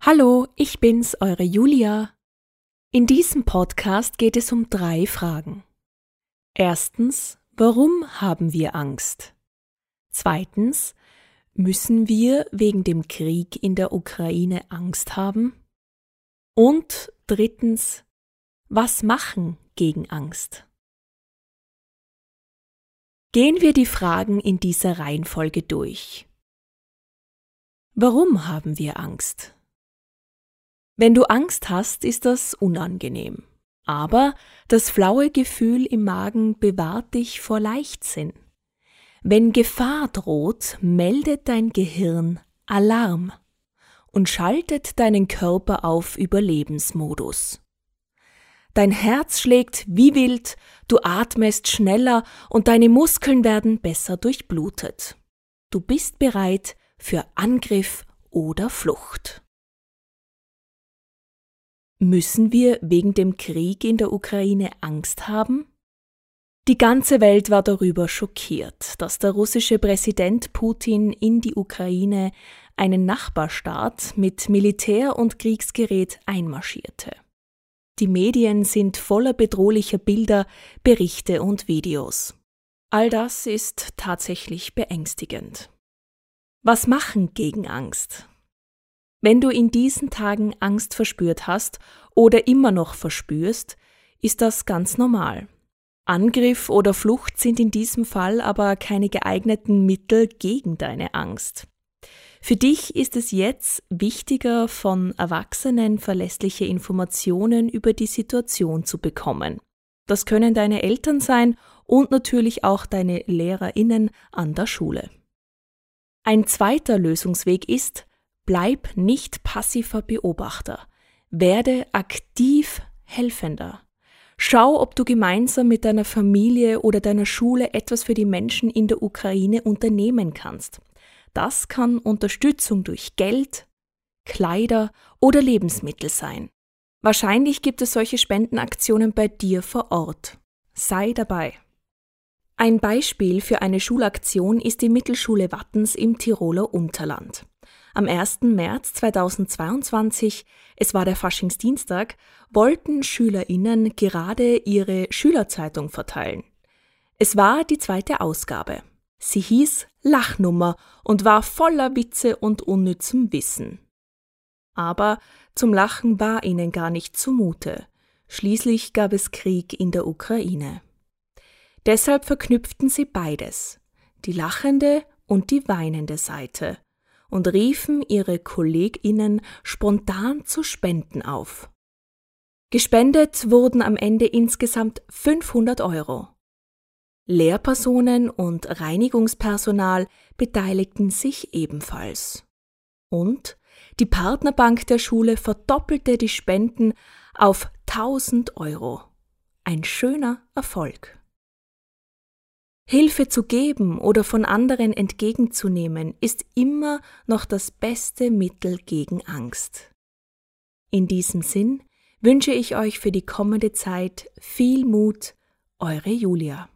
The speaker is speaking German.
Hallo, ich bin's, eure Julia. In diesem Podcast geht es um 3 Fragen. Erstens, warum haben wir Angst? Zweitens, müssen wir wegen dem Krieg in der Ukraine Angst haben? Und drittens, was machen gegen Angst? Gehen wir die Fragen in dieser Reihenfolge durch. Warum haben wir Angst? Wenn du Angst hast, ist das unangenehm. Aber das flaue Gefühl im Magen bewahrt dich vor Leichtsinn. Wenn Gefahr droht, meldet dein Gehirn Alarm und schaltet deinen Körper auf Überlebensmodus. Dein Herz schlägt wie wild, du atmest schneller und deine Muskeln werden besser durchblutet. Du bist bereit für Angriff oder Flucht. Müssen wir wegen dem Krieg in der Ukraine Angst haben? Die ganze Welt war darüber schockiert, dass der russische Präsident Putin in die Ukraine, einen Nachbarstaat, mit Militär und Kriegsgerät einmarschierte. Die Medien sind voller bedrohlicher Bilder, Berichte und Videos. All das ist tatsächlich beängstigend. Was machen gegen Angst? Wenn du in diesen Tagen Angst verspürt hast oder immer noch verspürst, ist das ganz normal. Angriff oder Flucht sind in diesem Fall aber keine geeigneten Mittel gegen deine Angst. Für dich ist es jetzt wichtiger, von Erwachsenen verlässliche Informationen über die Situation zu bekommen. Das können deine Eltern sein und natürlich auch deine LehrerInnen an der Schule. Ein zweiter Lösungsweg ist: bleib nicht passiver Beobachter. Werde aktiv Helfender. Schau, ob du gemeinsam mit deiner Familie oder deiner Schule etwas für die Menschen in der Ukraine unternehmen kannst. Das kann Unterstützung durch Geld, Kleider oder Lebensmittel sein. Wahrscheinlich gibt es solche Spendenaktionen bei dir vor Ort. Sei dabei. Ein Beispiel für eine Schulaktion ist die Mittelschule Wattens im Tiroler Unterland. Am 1. März 2022, es war der Faschingsdienstag, wollten SchülerInnen gerade ihre Schülerzeitung verteilen. Es war die 2. Ausgabe. Sie hieß Lachnummer und war voller Witze und unnützem Wissen. Aber zum Lachen war ihnen gar nicht zumute. Schließlich gab es Krieg in der Ukraine. Deshalb verknüpften sie beides, die lachende und die weinende Seite, und riefen ihre KollegInnen spontan zu Spenden auf. Gespendet wurden am Ende insgesamt 500 €. Lehrpersonen und Reinigungspersonal beteiligten sich ebenfalls. Und die Partnerbank der Schule verdoppelte die Spenden auf 1.000 €. Ein schöner Erfolg. Hilfe zu geben oder von anderen entgegenzunehmen ist immer noch das beste Mittel gegen Angst. In diesem Sinn wünsche ich euch für die kommende Zeit viel Mut, eure Julia.